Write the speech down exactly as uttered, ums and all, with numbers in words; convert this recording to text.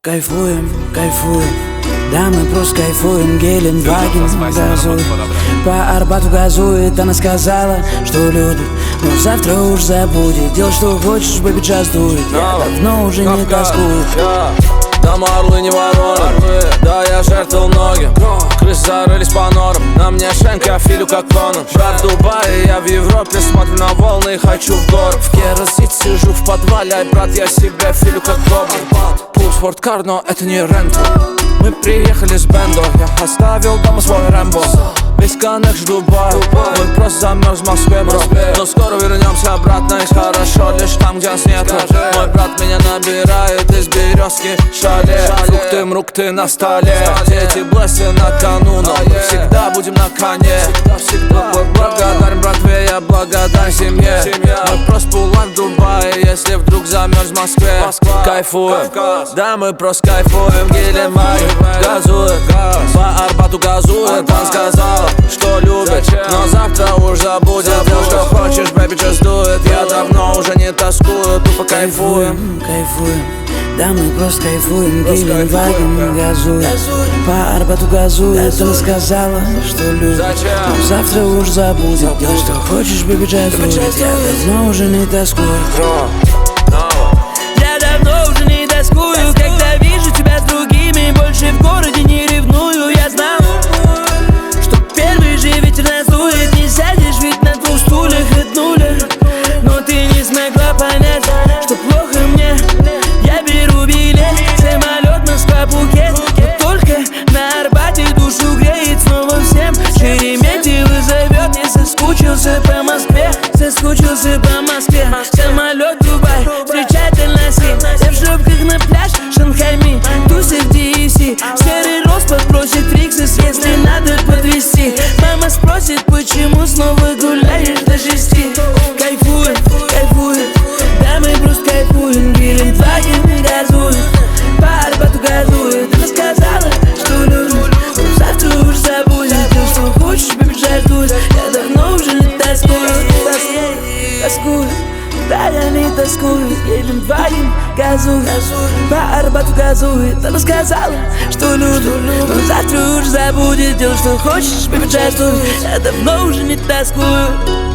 Кайфуем, кайфуем, да мы просто кайфуем. Геленваген газует, по Арбату газует. Она сказала, что любит, но завтра уж забудет. Делай, что хочешь, бэби, час дует. Я давно уже не тоскую. Да мы орлы, не вороны. Да, я жертвовал многим. Крысы зарылись по норам. На мне шенка, филю как Конан. Брат в Дубае, я в Европе. Смотрю на волны и хочу в город. В Керосит сижу в подвале. Ай, брат, я себя филю как Коблин. Пул спорткар, но это не ренту. Мы приехали с Бендо. Я оставил дома свой Рэмбо. Весь коннект в Дубае. Мы просто замерз в Москве, бро. Но скоро вернемся обратно. И хорошо лишь там, где нас нет. Мой брат меня набирает из березки шале. Фрукты, мрукты на столе. Дети блессы на кону. Но мы всегда будем на коне. Благодарен братве, я благодарен семье. Мы просто пулаем в Дубае. Если вдруг замерз в Москве. Кайфуем, да мы просто кайфуем. Геленваген газует, по Арбату газует. Он сказал, что любит, но завтра уж забудет. Делай, что хочешь, бэби, just do it. Я давно уже не тоскую, тупо кайфуем. Кайфуем, да мы просто кайфуем. Геленваген газует, по Арбату газует. Она сказала, что любит, но завтра уж забудет. Делай, что хочешь, бэби, just do it. Я давно уже не тоскую. Я давно уже не тоскую, когда вижу тебя с другими. Больше в городе не ревную. Я знал, что первый же ветер надует. Не сядешь ведь на двух стульях от нуля. Но ты не смогла понять, что плохо мне. Я беру билет, самолет Москва-Пхукет. Но только на Арбате душу греет снова всем. Шереметьево зовет, не соскучился по Москве. Соскучился по Москве. Самолет Дубай, встречать Аль-Насир. Я в шлепках на пляж, Шанхайми, тусит в ди эф си. Серый рост подбросит Риксис, если надо подвести. Мама спросит, почему снова гуляешь до шести. Кайфуем, кайфуем, да мы просто кайфуем. Геленваген газует, по Арбату газует. Она сказала, что любит, но завтра уж забудет. Делай, что хочешь, бэби, just do it. Я давно уже не тоскую. Тоскую, да я не тоскую. Геленваген газует, по Арбату газует. Она сказала, что любит, но завтра уж забудет. Делай, что хочешь, бэби, just do it. Я давно уже не тоскую.